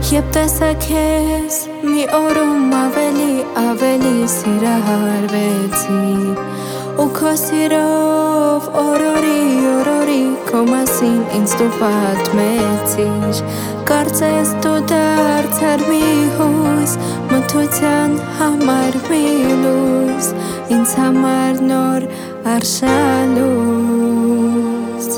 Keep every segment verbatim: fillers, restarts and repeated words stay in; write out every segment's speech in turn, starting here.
Jep տեսակ ես մի օրում ավելի ավելի սիրահար վեցի ու քո սիրով օրորի օրորի քո մասին ինձ դու պատմեցիր կարծես դու դարձար մի հույս մթության համար մի լույս ինձ համար նոր արշալույս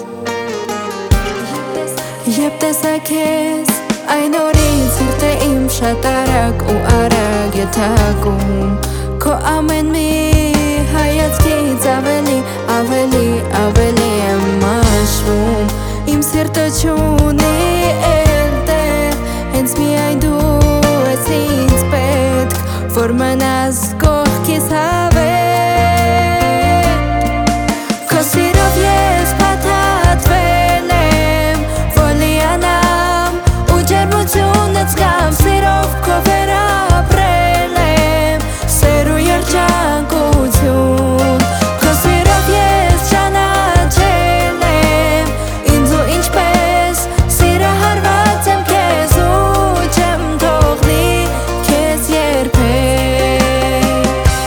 Jep տեսակ ես Այն օրից սիրտը իմ շատ արագ ու արագ է թակում Քո ամեն մի հայացքից ավելի, ավելի, ավելի եմ մաշվում Իմ սիրտը չունի էլ տեղ Հենց միայն դու ես ինձ պետք Որ մնաս կողքիս հավետ Քո սիրով ես փաթաթվել եմ Որ լիանամ ու ջերմությունից կամ սիրով քո վերապրել եմ Սեր ու երջանկություն Քո սիրով ես ճանաչել եմ Ինձ ու ինչպես սիրահարված եմ քեզ ու չեմ թողնի քեզ երբեք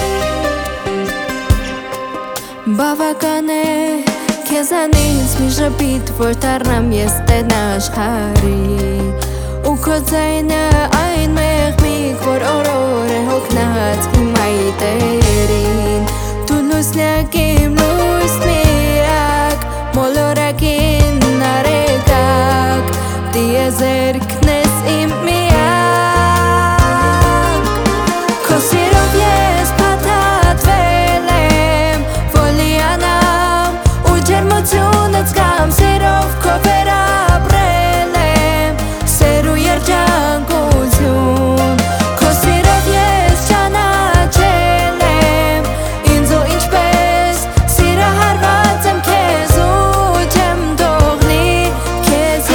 Բավական է քեզանից մի ժպիտ որ դառնամ ես տեն աշխարհի ու քո ձայնը այն մեղմիկ որ օրոր է հոգնած իմ այտերին դու լուսնյակ իմ լույս միակ մոլորակին արեկակ տիեզերքն ես իմ միակ քո սիրով ես փաթաթվել եմ որ լիանամ ու ջերմությունից կամ սիրով քո վերապրել եմ Սեր ու երջանկություն Քո սիրով ես ճանաչել եմ Ինձ ու ինչպես սիրահարված եմ քեզ ու չեմ թողնի քեզ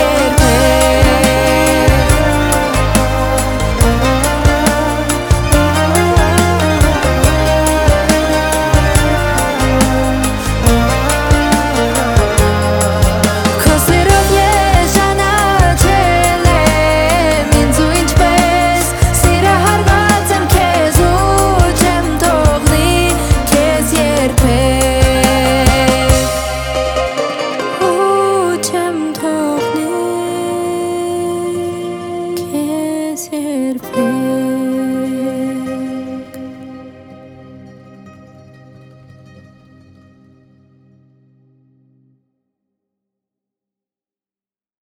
երբեք